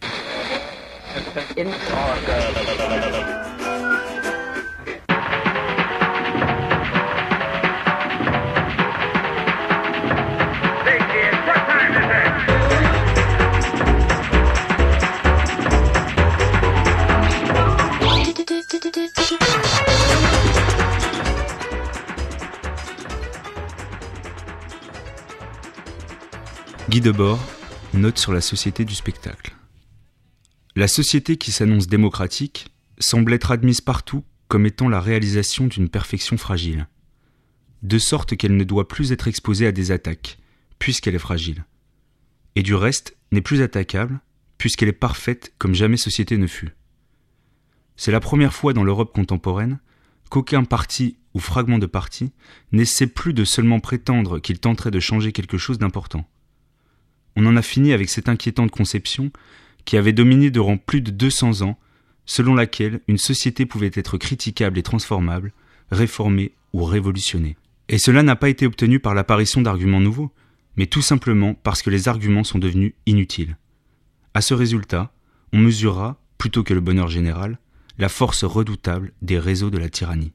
Guy Debord note sur la société du spectacle. La société qui s'annonce démocratique semble être admise partout comme étant la réalisation d'une perfection fragile, de sorte qu'elle ne doit plus être exposée à des attaques, puisqu'elle est fragile, et du reste n'est plus attaquable, puisqu'elle est parfaite comme jamais société ne fut. C'est la première fois dans l'Europe contemporaine qu'aucun parti ou fragment de parti n'essaie plus de seulement prétendre qu'il tenterait de changer quelque chose d'important. On en a fini avec cette inquiétante conception qui avait dominé durant plus de 200 ans, selon laquelle une société pouvait être critiquable et transformable, réformée ou révolutionnée. Et cela n'a pas été obtenu par l'apparition d'arguments nouveaux, mais tout simplement parce que les arguments sont devenus inutiles. À ce résultat, on mesurera, plutôt que le bonheur général, la force redoutable des réseaux de la tyrannie.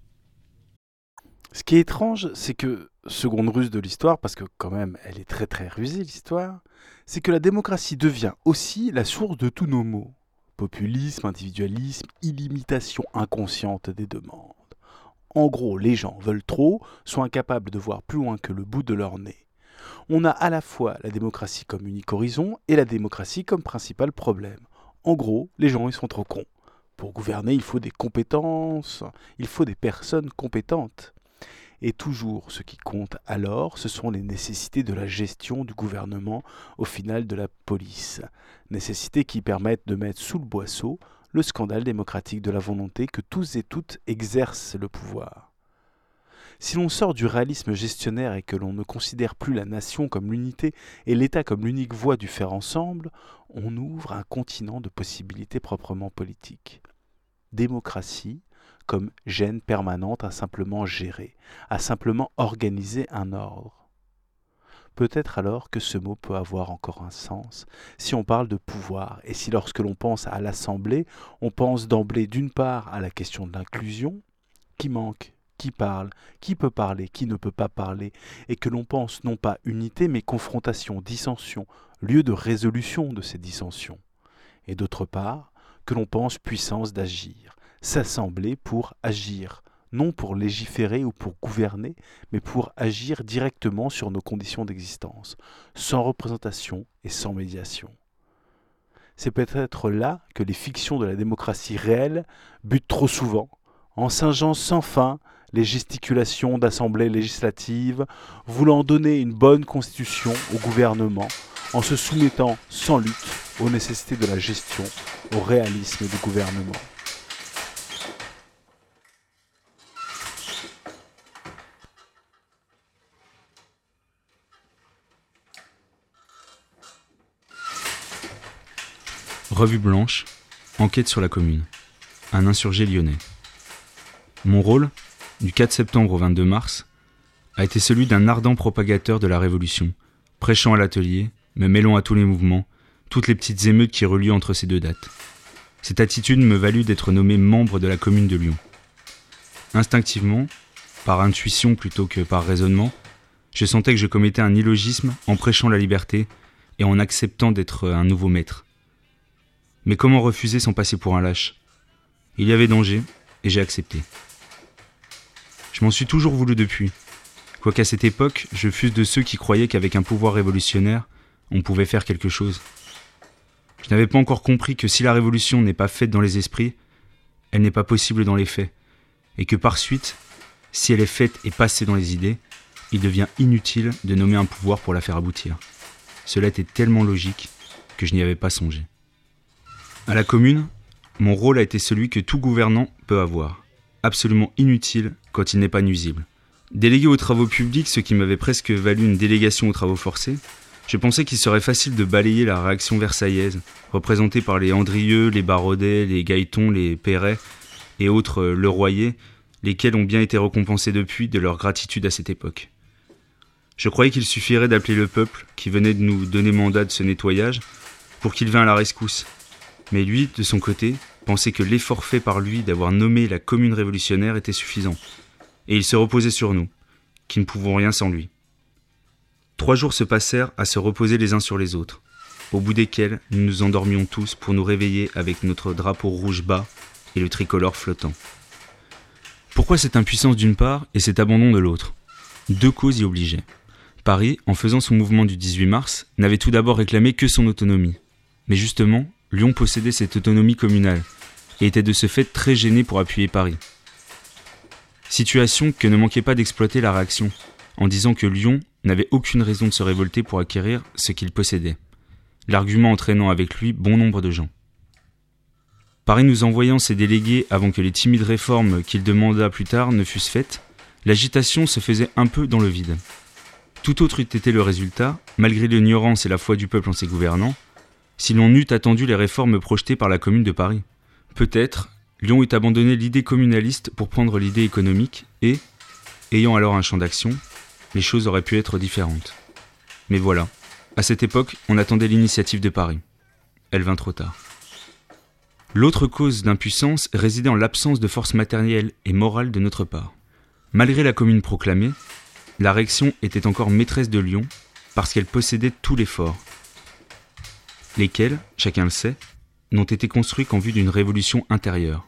Ce qui est étrange, c'est que, seconde ruse de l'histoire, parce que quand même elle est très très rusée l'histoire, c'est que la démocratie devient aussi la source de tous nos maux. Populisme, individualisme, illimitation inconsciente des demandes. En gros, les gens veulent trop, sont incapables de voir plus loin que le bout de leur nez. On a à la fois la démocratie comme unique horizon et la démocratie comme principal problème. En gros, les gens ils sont trop cons. Pour gouverner, il faut des compétences, il faut des personnes compétentes. Et toujours, ce qui compte alors, ce sont les nécessités de la gestion du gouvernement, au final de la police. Nécessités qui permettent de mettre sous le boisseau le scandale démocratique de la volonté que tous et toutes exercent le pouvoir. Si l'on sort du réalisme gestionnaire et que l'on ne considère plus la nation comme l'unité et l'État comme l'unique voie du faire ensemble, on ouvre un continent de possibilités proprement politiques. Démocratie comme gêne permanente à simplement gérer, à simplement organiser un ordre. Peut-être alors que ce mot peut avoir encore un sens si on parle de pouvoir et si lorsque l'on pense à l'Assemblée, on pense d'emblée d'une part à la question de l'inclusion, qui manque, qui parle, qui peut parler, qui ne peut pas parler, et que l'on pense non pas unité mais confrontation, dissension, lieu de résolution de ces dissensions, et d'autre part que l'on pense puissance d'agir, s'assembler pour agir, non pour légiférer ou pour gouverner, mais pour agir directement sur nos conditions d'existence, sans représentation et sans médiation. C'est peut-être là que les fictions de la démocratie réelle butent trop souvent, en singeant sans fin les gesticulations d'assemblées législatives, voulant donner une bonne constitution au gouvernement, en se soumettant sans lutte aux nécessités de la gestion, au réalisme du gouvernement. Revue blanche, enquête sur la commune. Un insurgé lyonnais. Mon rôle, du 4 septembre au 22 mars, a été celui d'un ardent propagateur de la Révolution, prêchant à l'atelier, me mêlant à tous les mouvements, toutes les petites émeutes qui relient entre ces deux dates. Cette attitude me valut d'être nommé membre de la commune de Lyon. Instinctivement, par intuition plutôt que par raisonnement, je sentais que je commettais un illogisme en prêchant la liberté et en acceptant d'être un nouveau maître. Mais comment refuser sans passer pour un lâche ? Il y avait danger, et j'ai accepté. Je m'en suis toujours voulu depuis, quoiqu'à cette époque, je fusse de ceux qui croyaient qu'avec un pouvoir révolutionnaire, on pouvait faire quelque chose. Je n'avais pas encore compris que si la révolution n'est pas faite dans les esprits, elle n'est pas possible dans les faits, et que par suite, si elle est faite et passée dans les idées, il devient inutile de nommer un pouvoir pour la faire aboutir. Cela était tellement logique que je n'y avais pas songé. À la commune, mon rôle a été celui que tout gouvernant peut avoir, absolument inutile quand il n'est pas nuisible. Délégué aux travaux publics, ce qui m'avait presque valu une délégation aux travaux forcés, je pensais qu'il serait facile de balayer la réaction versaillaise, représentée par les Andrieux, les Barodet, les Gaëton, les Perret et autres Leroyer, lesquels ont bien été récompensés depuis de leur gratitude à cette époque. Je croyais qu'il suffirait d'appeler le peuple, qui venait de nous donner mandat de ce nettoyage, pour qu'il vînt à la rescousse. Mais lui, de son côté, pensait que l'effort fait par lui d'avoir nommé la commune révolutionnaire était suffisant, et il se reposait sur nous, qui ne pouvons rien sans lui. 3 jours se passèrent à se reposer les uns sur les autres, au bout desquels nous nous endormions tous pour nous réveiller avec notre drapeau rouge bas et le tricolore flottant. Pourquoi cette impuissance d'une part et cet abandon de l'autre ? 2 causes y obligeaient. Paris, en faisant son mouvement du 18 mars, n'avait tout d'abord réclamé que son autonomie. Mais justement, Lyon possédait cette autonomie communale, et était de ce fait très gêné pour appuyer Paris. Situation que ne manquait pas d'exploiter la réaction, en disant que Lyon n'avait aucune raison de se révolter pour acquérir ce qu'il possédait, l'argument entraînant avec lui bon nombre de gens. Paris nous envoyant ses délégués avant que les timides réformes qu'il demanda plus tard ne fussent faites, l'agitation se faisait un peu dans le vide. Tout autre eût été le résultat, malgré l'ignorance et la foi du peuple en ses gouvernants, si l'on eût attendu les réformes projetées par la Commune de Paris. Peut-être, Lyon eût abandonné l'idée communaliste pour prendre l'idée économique et, ayant alors un champ d'action, les choses auraient pu être différentes. Mais voilà, à cette époque, on attendait l'initiative de Paris. Elle vint trop tard. L'autre cause d'impuissance résidait en l'absence de force matérielle et morale de notre part. Malgré la commune proclamée, la réaction était encore maîtresse de Lyon parce qu'elle possédait tous les forts, lesquels, chacun le sait, n'ont été construits qu'en vue d'une révolution intérieure.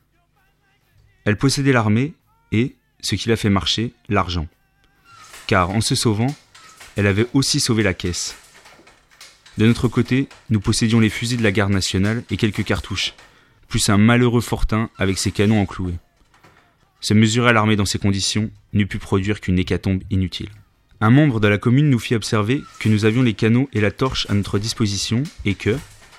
Elle possédait l'armée et, ce qui l'a fait marcher, l'argent. Car en se sauvant, elle avait aussi sauvé la caisse. De notre côté, nous possédions les fusils de la garde nationale et quelques cartouches, plus un malheureux fortin avec ses canons encloués. Se mesurer à l'armée dans ces conditions n'eût pu produire qu'une hécatombe inutile. Un membre de la commune nous fit observer que nous avions les canaux et la torche à notre disposition et que,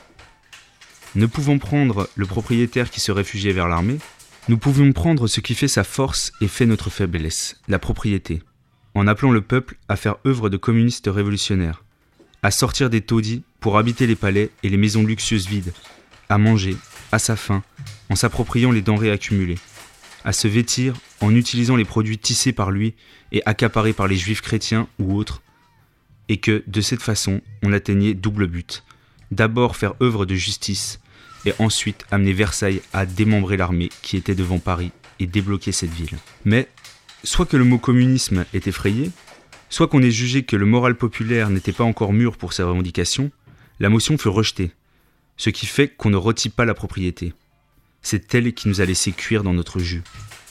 ne pouvant prendre le propriétaire qui se réfugiait vers l'armée, nous pouvions prendre ce qui fait sa force et fait notre faiblesse, la propriété, en appelant le peuple à faire œuvre de communistes révolutionnaires, à sortir des taudis pour habiter les palais et les maisons luxueuses vides, à manger, à sa faim, en s'appropriant les denrées accumulées, à se vêtir en utilisant les produits tissés par lui et accaparés par les juifs chrétiens ou autres, et que, de cette façon, on atteignait double but. D'abord faire œuvre de justice, et ensuite amener Versailles à démembrer l'armée qui était devant Paris et débloquer cette ville. Mais, soit que le mot communisme est effrayé, soit qu'on ait jugé que le moral populaire n'était pas encore mûr pour ses revendications, la motion fut rejetée, ce qui fait qu'on ne retire pas la propriété. C'est elle qui nous a laissé cuire dans notre jus.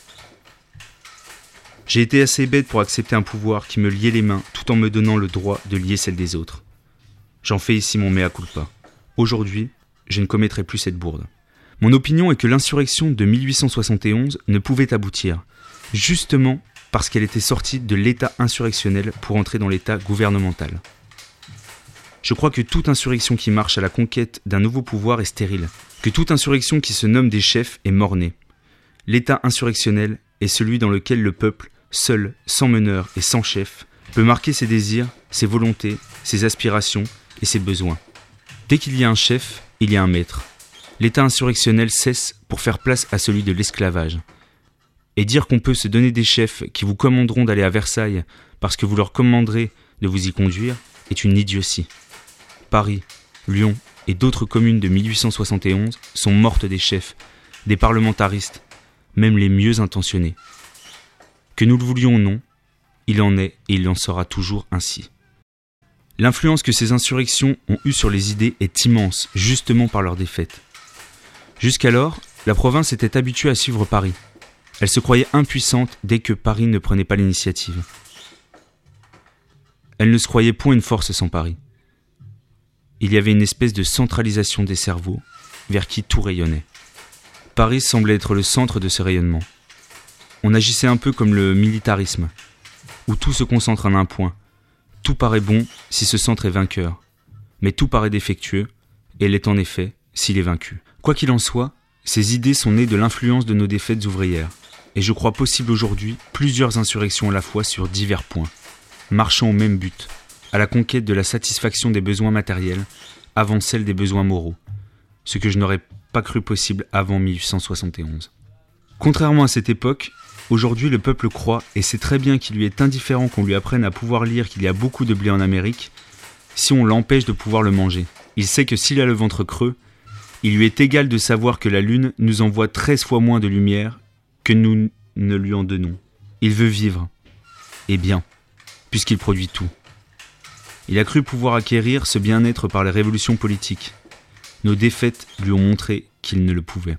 J'ai été assez bête pour accepter un pouvoir qui me liait les mains tout en me donnant le droit de lier celles des autres. J'en fais ici mon mea culpa. Aujourd'hui, je ne commettrai plus cette bourde. Mon opinion est que l'insurrection de 1871 ne pouvait aboutir, justement parce qu'elle était sortie de l'état insurrectionnel pour entrer dans l'état gouvernemental. Je crois que toute insurrection qui marche à la conquête d'un nouveau pouvoir est stérile, que toute insurrection qui se nomme des chefs est mort-née. L'état insurrectionnel est celui dans lequel le peuple, seul, sans meneur et sans chef, peut marquer ses désirs, ses volontés, ses aspirations et ses besoins. Dès qu'il y a un chef, il y a un maître. L'état insurrectionnel cesse pour faire place à celui de l'esclavage. Et dire qu'on peut se donner des chefs qui vous commanderont d'aller à Versailles parce que vous leur commanderez de vous y conduire est une idiotie. Paris, Lyon et d'autres communes de 1871 sont mortes des chefs, des parlementaristes, même les mieux intentionnés. Que nous le voulions ou non, il en est et il en sera toujours ainsi. L'influence que ces insurrections ont eue sur les idées est immense, justement par leur défaite. Jusqu'alors, la province était habituée à suivre Paris. Elle se croyait impuissante dès que Paris ne prenait pas l'initiative. Elle ne se croyait point une force sans Paris. Il y avait une espèce de centralisation des cerveaux, vers qui tout rayonnait. Paris semblait être le centre de ce rayonnement. On agissait un peu comme le militarisme, où tout se concentre en un point. Tout paraît bon si ce centre est vainqueur, mais tout paraît défectueux, et l'est en effet s'il est vaincu. Quoi qu'il en soit, ces idées sont nées de l'influence de nos défaites ouvrières, et je crois possible aujourd'hui plusieurs insurrections à la fois sur divers points, marchant au même but, à la conquête de la satisfaction des besoins matériels avant celle des besoins moraux, ce que je n'aurais pas cru possible avant 1871. Contrairement à cette époque, aujourd'hui le peuple croit, et sait très bien qu'il lui est indifférent qu'on lui apprenne à pouvoir lire qu'il y a beaucoup de blé en Amérique, si on l'empêche de pouvoir le manger. Il sait que s'il a le ventre creux, il lui est égal de savoir que la lune nous envoie 13 fois moins de lumière que nous ne lui en donnons. Il veut vivre, et bien, puisqu'il produit tout. Il a cru pouvoir acquérir ce bien-être par les révolutions politiques. Nos défaites lui ont montré qu'il ne le pouvait.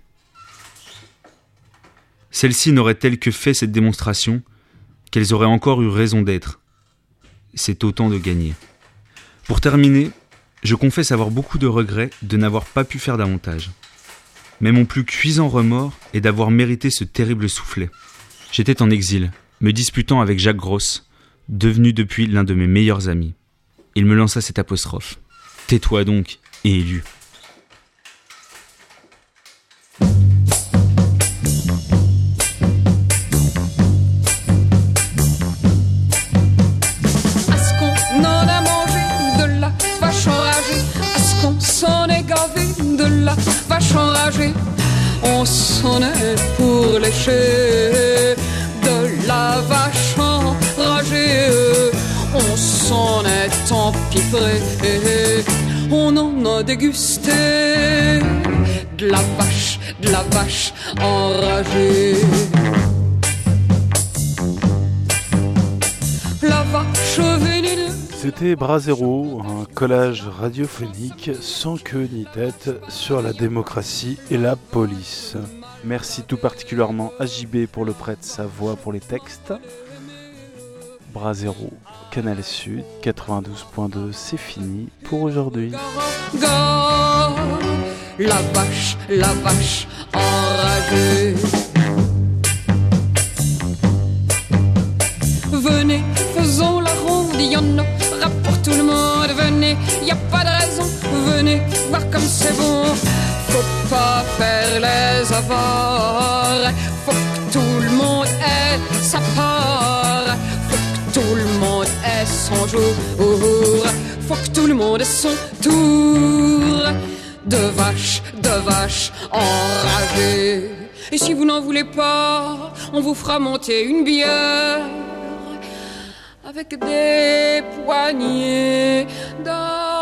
Celles-ci n'auraient-elles que fait cette démonstration qu'elles auraient encore eu raison d'être. C'est autant de gagner. Pour terminer, je confesse avoir beaucoup de regrets de n'avoir pas pu faire davantage. Mais mon plus cuisant remords est d'avoir mérité ce terrible soufflet. J'étais en exil, me disputant avec Jacques Gross, devenu depuis l'un de mes meilleurs amis. Il me lança cette apostrophe. « Tais-toi donc, et élu !» Est-ce qu'on en a mangé de la vache enragée? Est-ce qu'on s'en est gavé de la vache enragée? On s'en est pour lécher de la vache enragée. On s'en est empipré, on en a dégusté de la vache enragée. La vache vénéneuse. C'était Brasero, un collage radiophonique sans queue ni tête sur la démocratie et la police. Merci tout particulièrement à JB pour le prêt de sa voix pour les textes. Brasero, Canal Sud, 92.2, c'est fini pour aujourd'hui. La vache enragée. Venez, faisons la ronde, il y en aura pour tout le monde. Venez, y a pas de raison, venez voir comme c'est bon. Faut pas faire les avares, faut que tout le monde ait sa part. Faut que tout le monde ait son jour, faut que tout le monde ait son tour. De vache enragée. Et si vous n'en voulez pas, on vous fera monter une bière avec des poignées d'or.